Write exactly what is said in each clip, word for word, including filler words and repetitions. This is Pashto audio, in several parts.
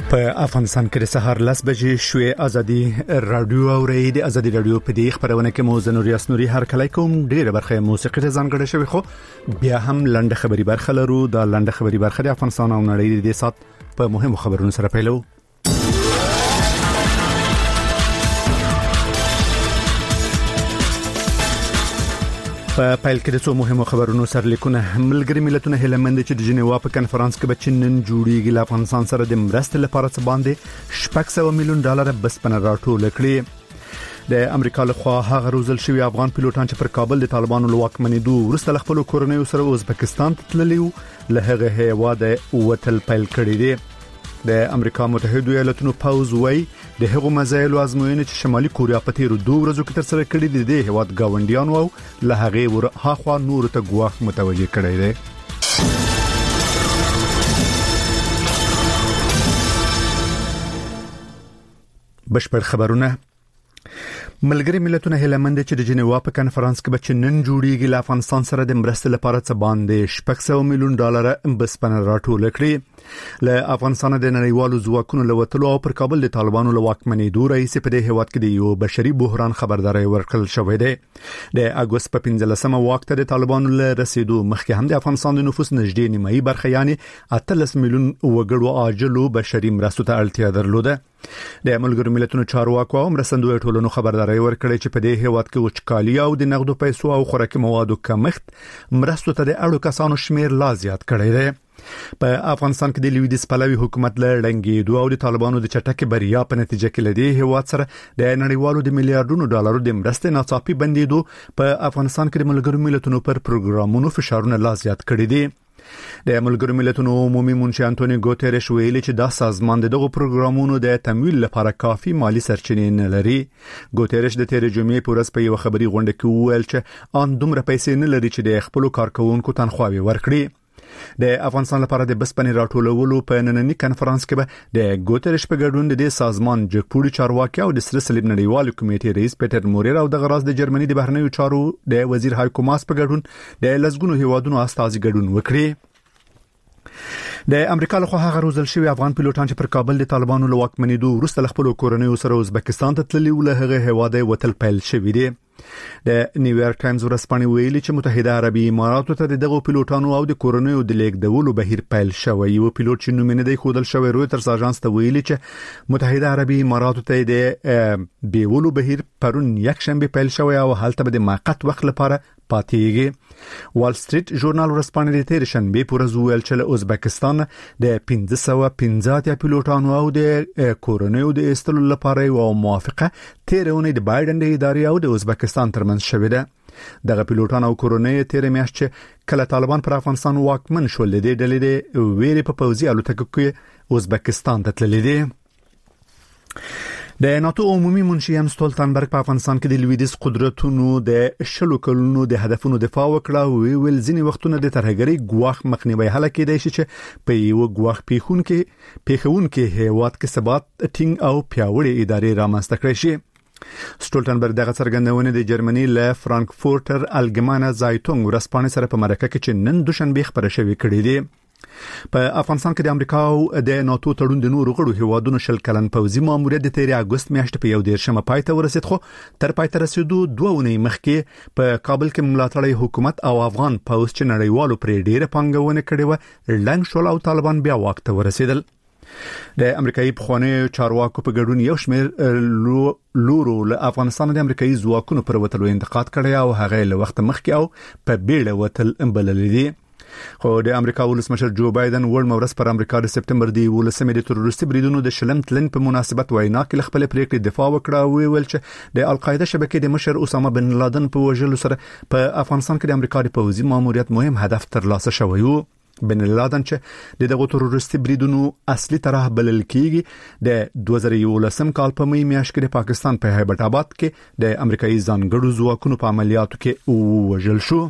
په افغانستان کې د سهار لس بجې شوې ازادي رادیو او د ازادي رادیو په دې خبرونه کې مو زنوري اسنوري هر کله کوم ډیره برخه موسیقي ته ځانګړې شوی خو بیا هم لنډه خبري برخه لرو دا لنډه خبري برخه د افغانستان او نړۍ د سات په مهمو خبرونو سره پیلو. په پیل کې د څو مهمو خبرونو سرلیکونه ملګری ملتونه هلمند چې د جنیوا په کنفرانس کې بچنن جوړیږي له افغانستان سره د مرستې لپاره څه باندې شپږ سوه میلیون ډالر بسپنه راټول کړي. د امریکا لخوا هغه روزل شوی افغان پیلوټان چې پر کابل د طالبانو لواکمنېدو وروسته خپل کورنۍ سره ازبکستان ته تللی له هغه هیواده وتل پیل کړی دی. د امریکا متحده ایالاتونو پاوز وای د هغو مزایل او ازموینې چې شمالي کوریا په تیرو دوه ورځو کې تر سره کړې دي د هیواد گاونډیانو او له هغه ور هاخوا نور ته ګواښ متوجه کړی دی. بشپړ خبرونه ملګری ملتونه هلمند چې د جنیوا په کنفرانس کې بچنن جوړیږي له افغانستان سره د مرستې لپاره څه باندې شپږ سوه میلیون ډالر بسپنه راټول کړي. له افغانستان د نړیوالو ځواکونو له وتلو او پر کابل د طالبانو لواکمنېدو رئیس په دې هیواد کې د یو بشري بحران خبرداري ورکړل شوې ده. د اگست په پنځلسمه وخت د طالبانو له رسیدو مخکې هم د افغانستان د نفوس نږدې نیمایي برخه یعنی اتلس میلیون وګړو عاجلو بشري مرستو ته اړتیا درلوده. د ملګرو ملتونو چارواکو او مرستندوی ټولنو خبرداري ورکړې چې په دې هیواد کې وچکالي او د نقدو پیسو او خوراکي موادو کمښت مرستو ته د اړو کسانو شمیر لا زیات کړی دی. په افغانستان کې د لویدیځ پلوي حکومت له ړنګېدو او د طالبانو د چټکې بریا په نتیجه کې لدی هیواد سره د نړیوالو د میلیارډونو ډالرو د مرستې ناڅاپي بندیدو په افغانستان کې د ملګرو ملتونو پر پروګرامونو فشارونه لا زیات کړی دي. د ملګرو ملتونو عمومي منشي انټونی ګوتيريش ویلي چې دا سازمان دغه پروګرامونو د تمویل لپاره کافي مالی سرچینې نه لري. ګوتيريش د تیر جمعې په ورځ په یو خبري غونډه کې وویل چې ان دومره پیسې نه لري چې د خپل کارکونکو تنخواهي ورکړي. د افغانستان لپاره د بسپنې راټولولو په نننی کنفرانس کې به د ګوتيريش په ګډون د سازمان جګپوړي چارواکي او د سره صلیب نړیوال کمیټې رئیس پیټر موریر او د غراز د جرمني د بهرنیو چارو د وزیر هایکو ماس په ګډون د لزګونو هیوادونو استازي ګډون وکړي. د امریکا لخوا هغه روزل شوی افغان پیلوټان چې پر کابل د طالبانو لواکمنېدو وروسته خپل کورنۍ سره ازبکستان ته تللی ول هغه هواده وتل پیل شوی دی. د نیویارک ټایمز ورسپانې ویلي چې متحده عربي اماراتو ته دغه پیلوټانو او د کورنۍ د لیکدولو بهیر پیل شوی یو پیلوټ چې نوم نه دی خودل شوی رويټرز اژانس ته ویلي چې متحده عربي اماراتو ته د بیولو بهیر پرون یک شنبه پیل شوی او هلته به د موقت وخت لپاره پاتېږي. وال سټریټ ژورنال ورسپانې د تیر شنبه پر ورځ ویل چې له ازبکستان د پنځه سوه پنځه اتیا پیلوټانو او د کورنۍ د ایستلو لپاره یو موافقه تیرونه د بایدن د ادارې او د ازبکستان ترمنځ شوې ده. دغه پیلوټان او کورنۍ تیر میاشت چې کله طالبان پر افغانستان واکمن شول د ډلې د ویری په پوځي الوتکو کې ازبکستان ته تللي دي. د ناتو عمومي منشي یم ستولتنبرګ په افغانستان کې د لویدیځ قدرتونو د شلو کلونو د هدفونو دفاع وکړه او ویل ځینې وختونه د ترهګرۍ ګواښ مخنیوي هله کېدای شي چې په یو ګواښ پیښون کې پیښون کې هیواد کې ثبات ټینګ او پیاوړي ادارې رامنځته کړي شي. سټولتنبرګ دغه څرګندونه د جرمني له فرانکفورټر الګمانه زایتونګ ورسپانې سره په مرکه کې چې نن دوشنبه خبره شوې کړې دي. په افغانستان کې د امریکا او د ناتو تړون د نورو غړو هیوادونو شل کلن پوځي ماموریت د تیر اگست میاشتې په یو دیرشمه پای ته ورسید خو تر پای ته رسیدو دوه ونې مخکې په کابل کې ملاتړی حکومت او افغان پوځ چې نړیوالو پرې ډېره پانګونه کړې و لنګ شول او طالبان بیا واک ته ورسیدل. د امریکایي پخوانی چارواکو په ګډون یو شمېر لورو له افغانستان د امریکایي ځواکونو پر وتلو انتقاد کړی او هغه له وخت مخکې او په بیړه وتل بلل دي. خو د امریکا ولسمشر جو بایدن ور مورس پر امریکا د سپتمبر دی ولسمې د تروریستي بریدونو د شلم تلن په مناسبت وینا کې خپل پریکړې دفاع وکړه او ویل چې د القاعده شبکې د مشر اسامه بن لادن په وژلو سره په افغانستان کې د امریکا د پوځي ماموریت مهم هدف ترلاسه شوی و. بن لادن چې د دغه تروریستي بریدونو اصلي طرح بلل کیږي د دوه زره یولسم کال په می میاشت کې د پاکستان په هیبت آباد کې د امریکایي ځانګړو ځواکونو په عملیاتو کې وژل شو.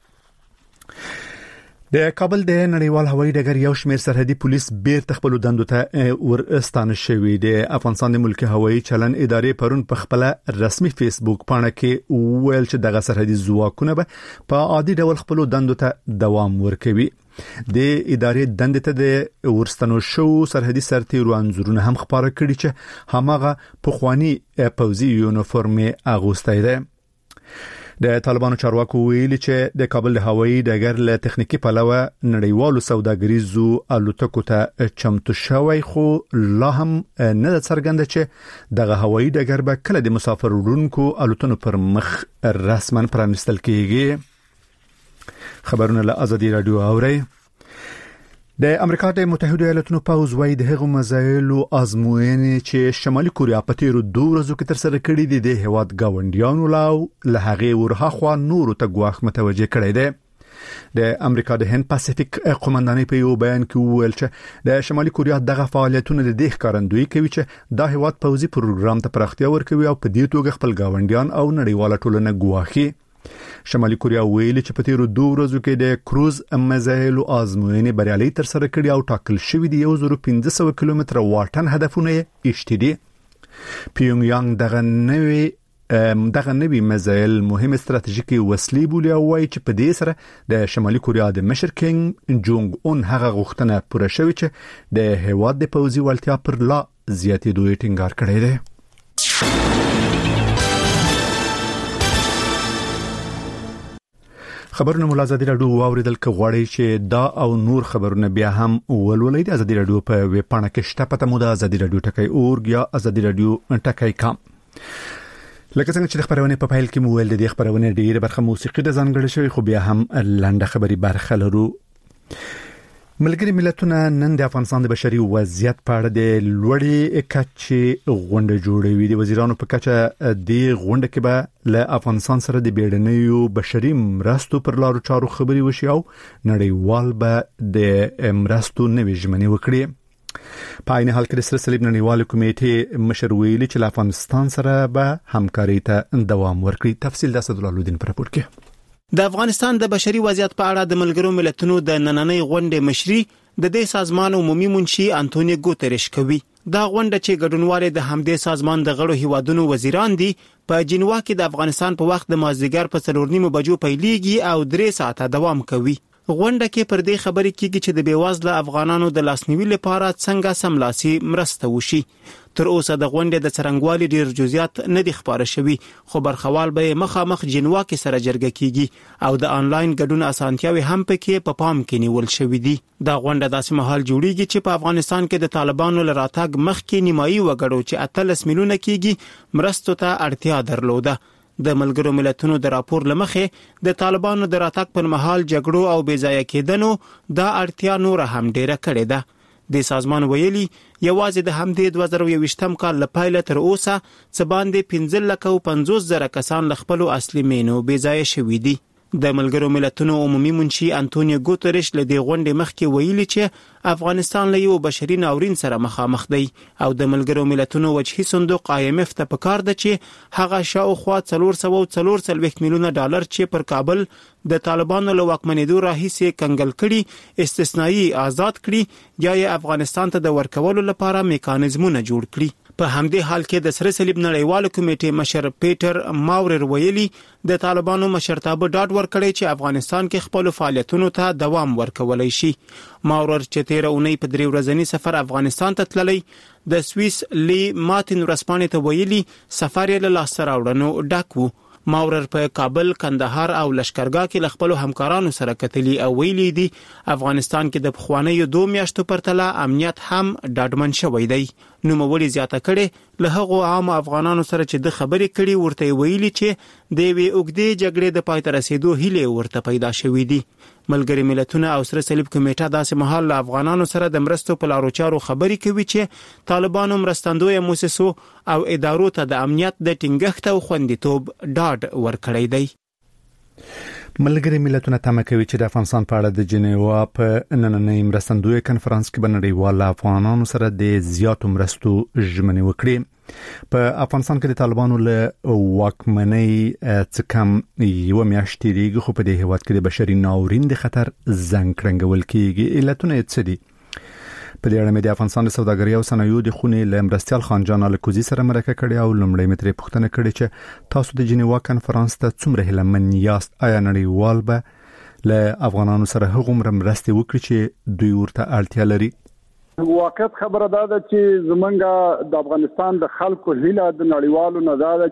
د کابل د نړیوال هوایي ډګر یو شمېر سرحدي پولیس بیرته خپل دندو ته ورستانه شوی دی. افغانستان د ملکی هوایي چلن ادارې پرون په خپل رسمي فیسبوک پاڼه کې ویل چې دغه سرحدي ځواکونه به په عادي ډول خپل دندو ته دوام ورکوي. د ادارې دندې ته د ورستنو شو سرحدي سرتیرو انځورونه هم خبره کړي چې هماغه پخوانی پوځي یونیفورم اغوستی دی. د طالبانو چارواکو ویلي چې د کابل د هوایي ډګر له تخنیکی پلوه نړیوالو سوداګریزو الوتکو ته چمتو شوی، خو لا هم نه څرګنده چې دغه هوایي ډګر به کله د مسافر وړونکو الوتنو پر مخ رسما پرانستل کیږي. خبرونه له ازادي رادیو اوري. د امریکا د متحده ایالاتونو پوځ وايي د هغو مزایلو ازموینې چې شمالي کوریا په تیرو دوه ورځو کې تر سره کړې دي د هیواد گاونډیانو لاو له هغه ورهاخوا نورو ته ګواښ متوجه کړی دی. د امریکا د هند پاسفیک قومندانۍ په یو بیان کې وویل چې د شمالي کوریا دغه فعالیتونه د دې ښکارندویي کوي چې دا هیواد پوځي پروګرام ته پراختیا ورکوي او په دې توګه خپل گاونډیان او نړیواله ټولنه ګواښي. شمالي کوریا ویلي چې په تیرو دوه ورځو کې د کروز مزایلو ازموینې بریالي تر سره کړي او ټاکل شوی دی یو زره پنځه سوه کیلومتره واټن هدفونه ایشتي دي. پیونګ یانګ دغه نوې دغه نوې مزایل مهم استراتیژیکي وسلې بولي او وايي چې په دې سره د شمالي کوریا د مشر کینګ جونګ اون هغه غوښتنه پوره شوی چې د هیواد د پوځي وړتیا پر لا زیاتېدو ټینګار کړی دی. خبرونه مو ازادي رادیو واوریدل ک غواړي چې دا او نور خبرونه بیا هم ولولئ د ازادي رادیو په ویب پاڼه کې شته پته مو د ازادي رادیو ټکی اورګ یا ازادي رادیو ټکی کام. لکه څنګه چې خبرونه په فایل کې مو ول د خبرونه ډیره برخه موسیقي د ځانګړي شوی، خو بیا هم لنډه خبري برخه لرو. ملګری ملتونه نن د افغانستان د بشري وضعیت په اړه د لوړې کچې غونډه جوړوي. د وزیرانو په کچه د غونډه کې به له افغانستان سره د بیړنیو بشري مرستو پر لارو چارو خبري وشي او نړیوال به د مرستو نوې ژمنې وکړي. په عین حال کې د سره صلیب نړیوال کمیټې مشر ویلي چې له افغانستان سره به همکاري ته دوام ورکړي. تفصیل د اسد الله لودین پر راپور کې. د افغانستان د بشري وضعیت په اړه د ملګرو ملتونو د نننۍ غونډې مشري د دې سازمان عمومي منشي انټونیو ګوتریش کوي. دا غونډه چې ګډونوال د همدې سازمان د غړو هیوادونو وزیران دي په جنیوا کې د افغانستان په وخت د مازدیګر په څلور نیمو بجو پیلېږي او درې ساعته دوام کوي. غونډه کې پر دې خبرې کیږي چې د بیوزله افغانانو د لاسنیوي لپاره څنګه سملاسي مرسته وشي. تر اوسه د غونډې د څرنګوالي ډیر جزئیات نه دي خبره شوي، خو برخوال به مخامخ جنوا کې سره جرګه کیږي او د انلاین ګډون اسانتیاوي هم پکې په پام کې نیول شوې دي. دا غونډه داسې مهال جوړیږي چې په افغانستان کې د طالبانو لراتګ مخکې نیمایي وګړو چې اتلس میلیونه کیږي مرستو ته اړتیا درلوده. د ملګرو ملتونو د راپور لمخې د طالبانو د راتګ پر مهال جګړو او بې ځایه کېدنو دا اړتیا نور هم ډیره کړې ده. د سازمان ویلي یوازې د همدې دوه زره یوویشتم کال له پیله تر اوسه څه باندې پنځه لکه او پنځوس زره کسان له خپلو اصلي مینو بې ځایه شوي دي. د ملګرو ملتونو عمومي منشي انټونیو ګوتریش له دې غونډې مخکې ویلي چې افغانستان له یو بشري ناورین سره مخامخ دی او د ملګرو ملتونو وجهي صندوق آی ایم اف ته پکار ده چې هغه شاوخوا څلور سوه څلور څلوېښت میلیونه ډالر چې پر کابل د طالبانو له واکمنېدو راهیسې کنګل کړي استثنایی آزاد کړي یا یې افغانستان ته د ورکولو لپاره میکانیزمونه جوړ کړي. په همدې حال کې د سره صلیب نړیوال کمیټې مشر پیټر ماورر ویلي د طالبانو مشرتابه ډاډ ورکړی چې افغانستان کې خپل فعالیتونو ته دوام ورکولای شي. ماورر چې تیر اونۍ په درې ورځنی سفر افغانستان ته تللی د سویس لی مارټین ورسپانې ته ویلي سفر یې له لاسته راوړنو ډک و. ماورر په کابل، کندهار او لشکرګاه کې ل خپل همکارانو سره کتلی او ویلي دي افغانستان کې د پخوانیو دوه میاشتو پرتله امنیت هم ډاډمن شوی دی. نو مولي زیاته کړي له هغو عام افغانانو سره چې د خبرې کړي ورته ویلي چې د وی اوګدې جګړې د پای ته رسیدو هیله ورته پیدا شوې دي. ملګری ملتونه او سره صلیب کمیټه داسې مهال له افغانانو سره د مرستو په لارو چارو خبرې کوي چې طالبانو مرستندوی موسسو او ادارو ته د امنیت د ټینګښت او خوندیتوب ډاډ ورکړی دی. ملګری ملتونه تمه کوي چې د افغانستان په اړه د جنیوا په نننۍ مرستندوی کنفرانس کې به نړیوال افغانانو سره د زیاتو مرستو ژمنې وکړي. په افغانستان کې د طالبانو له واکمنۍ څخه کم یو میاشت تیریږي، خو په دې هیواد کې د بشري ناورین د خطر زنګ کړنګول کیږي. علتونه یې څه دي؟ په دې اړه مې د افغانستان د سوداګرۍ او صنایعو د خونې له مرستیال خان جان الکوزي سره مرکه کړې او لومړی مې ترې پوښتنه کړې چې تاسو د جنیوا کنفرانس ته څومره هیله من یاست؟ آیا نړیوال به له افغانانو سره هغه مرستې وکړي چې دوی ورته اړتیا لري. واقعیت خبره ده چې زمونږ د افغانستان د خلکو هیله د نړیوالو نه ده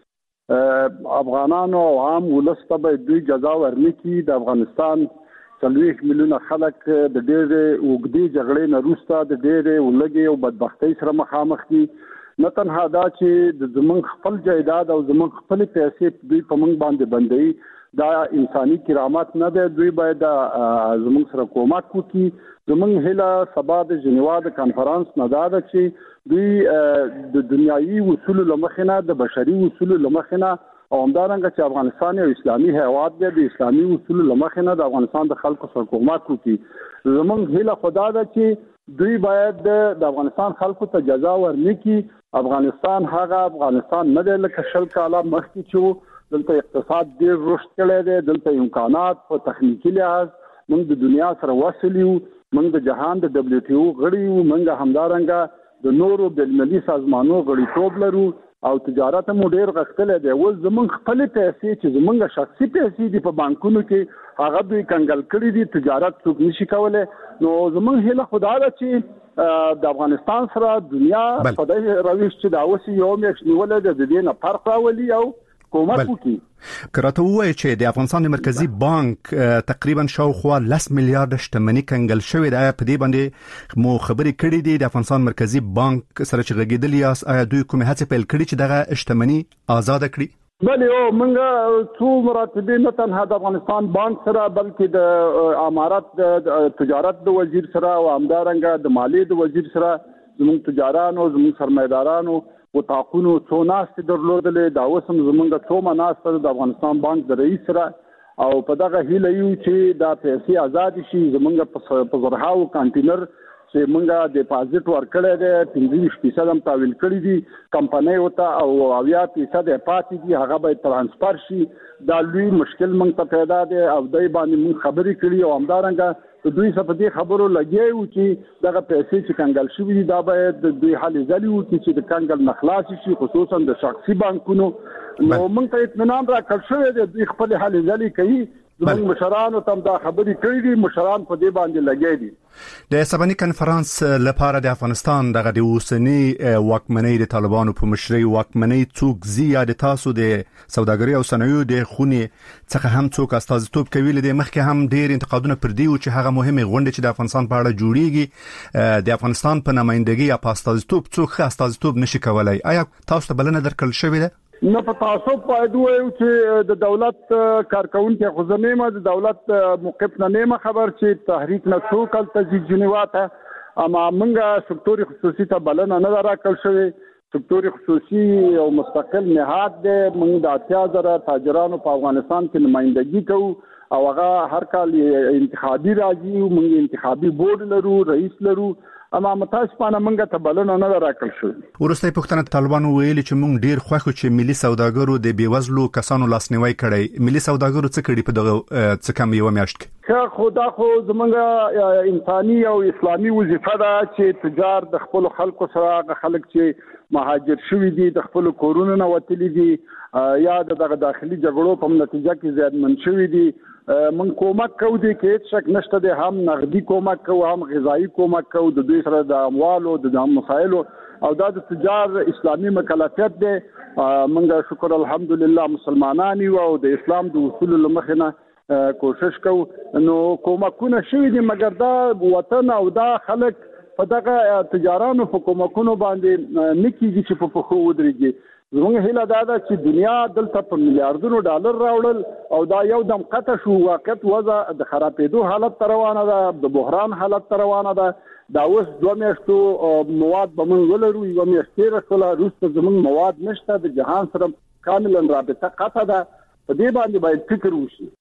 چې افغانانو او عام ولس ته به دوی جزا ورنکړي. د افغانستان څلوېښت میلیونه خلک د ډېرې اوږدې جګړې نه وروسته د ډېرې ولږې او بدبختۍ سره مخامخ دي. نه تنها دا چې زمونږ خپل جایداد او زمونږ خپل پیسې دوی په موږ باندې بندوي، دا انساني کرامت نه ده. دوی باید زمونږ سره کومک وکړي. زمونږ هیله سبا د جنیوا د کانفرنس نه دا ده چې دوی د دنیایي اصولو له مخې نه، د بشري اصولو له مخې نه او همدارنګه چې افغانستان یو اسلامي هیواد دی، د اسلامي اصولو له مخې نه د افغانستان د خلکو سره کومک وکړي. زمونږ هیله خدا ده چې دوی باید د افغانستان خلکو ته جزا ورنکړي. افغانستان هغه افغانستان نه دی لکه شل کاله مخکې چې دلته اقتصاد ډېر رشد کړی دی، دلته امکانات په تخنیکي لحاظ موږ د دنیا سره وصل یو، موږ د جهان د دبلیو ټي او غړي یو، موږ همدارنګه د نورو بین‌المللي سازمانونو غړیتوب لرو او تجارت مو ډېر غښتلی دی. اوس زموږ خپل پیسې چې زموږ شخصي پیسې دي په بانکونو کې هغه دوی کنګل کړي دي، تجارت څوک نشي کولی. نو زموږ هیله خدا ده چې د افغانستان سره دنیا په دې روش چې دا اوس یو میاشت نیولې ده د دې نه فرق راولي او کومک وکړي. کراته وایي چې د افغانستان مرکزی بانک تقریبا شاوخوا لس میلیارډ شتمنۍ کنګل شوې ده. په دې باندې مو خبرې کړې دي د افغانستان مرکزی بانک سره چې غږیدلی یاست، آیا دوی کومه هڅه پیل کړې چې دغه شتمنۍ آزاد کړي؟ بله او موږ څو مراتبې نه تنها د افغانستان بانک سره بلکې د امارات د تجارت د وزیر سره او همدارنګه د مالیې د وزیر سره زموږ تجارانو زموږ سرمایدارانو او تاقونو څو ناستې درلودلې. دا اوس هم زموږ څو مناستر د افغانستان بانک د رئیس سره او په دغه هیله یو چې دا پیسې آزاد شي. زموږ په زرهاو کانټینر چې مونږه ډیپازیټ ورکړی دی پنځه ویشت فیصد هم تحویل کړي دي کمپنۍ ورته او اویا فیصد یې پاتې دي، هغه باید ترانسفر شي. دا لوی مشکل مونږ ته پیدا دی او دوی باندې مونږ خبرې کړي او همدارنګه د دوی څخه په دې خبرو لګیا یو چې دغه پیسې چې کنګل شوي دي دا باید دوی هلې ځلې وکړي چې د کنګل نه خلاص شي، خصوصا د شخصي بانکونو. نو مونږ ته اطمینان راکړل شوی دی دوی خپلې هلې ځلې کوي. زموږ مشرانو ته دا خبرې کړې دي، مشران په دې باندې لګیا دي. د سباني کنفرانس لپاره د افغانستان دغه د اوسنی واکمنۍ د طالبانو په مشرۍ واکمنۍ څوک زیات د تاسو د سوداګرۍ او صنایعو د خونې څخه هم څوک استازیتوب کوي؟ لدې مخکې هم ډېر انتقادونه پر دی چې هغه مهمه غونډه چې د افغانستان په اړه جوړیږي د افغانستان په نمائندګۍ یا په استازیتوب څوک استازیتوب نشي کولای. آیا تاسو ته بلنه درکړل شوې ده؟ نه په تعصب باید وایو چې د دولت کارکونکي خو زه نیمه د دولت موقف نه نیمه خبر چې تحریک نه څوک هلته ځي جنیوا ته، اما موږ سکتور خصوصي ته بلنه نه ده راکړل شوې. سکتور خصوصي یو مستقل نهاد دی. موږ د اتیا زره تاجرانو په افغانستان کې نمائندګي کوو او هغه هر کال انتخابي راځي. موږ انتخابي بورډ لرو، رئیس لرو، اما متاسفانه موږ ته بلنه نه راکړل شوې. وروستۍ پوښتنه طالبانو ویلي چې موږ ډیر خوښ یو چې ملي سوداګرو د بیوزلو کسانو لاسنیوي کړی. ملي سوداګرو څه کړي په دغه څه کم یو میاشت کې؟ خو دا خو زموږ انساني او اسلامي وظیفه ده چې تجار د خپل خلکو سره، خلک چې مهاجر شوي دي د خپل کورونو نه وتلي دي یا دغه داخلي جګړو په نتیجه کې زیانمن شوي دي، من کومک کوو. دي کې هیڅ شک نشته دی، هم نقدي کومک کوو، هم غذایی کومک کوو د دوی سره د اموالو د مسایلو او دا د تجار اسلامي مکلفیت دی. موږ شکر الحمدلله مسلمانان یو او د اسلام د اصولو له مخې نه کوشش کوو. نو کومکونه شوي دي مګر دا وطن او دا خلک په دغه تجارانو په کومکونو باندې نه کېږي چې په پښو ودرېږي. زموږ هیله دا ده چې دنیا دلته په میلیارډونو ډالر راوړل او دا یو دم قطع شو. واقعیت وضع د خرابېدو حالت ته روانه ده، د بحران حالت ته روانه ده. دا اوس دوه میاشتو مواد به موږ ولرو، یوه میاشت تېره شوله، وروسته زموږ مواد نشته، د جهان سره کاملا رابطه قطع ده. په دې باندې باید فکر وشي.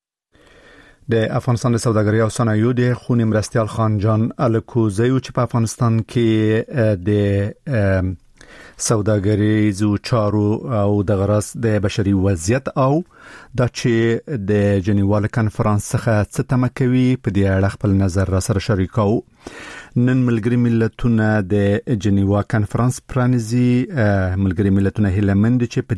د افغانستان د سوداګرۍ او صنایعو د خونې مرستیال خان جان الکوزی چې په افغانستان کې د سوداګریزو چارو او د غرض د بشري وضعیت او د چې د جنیوا کنفرانس څخه څه تمه کوي په دې اړه خپل نظر را سره شریکو. نن ملګری ملتونه د جنیوا کنفرانس پرانیزي. ملګری ملتونه هیله مند چې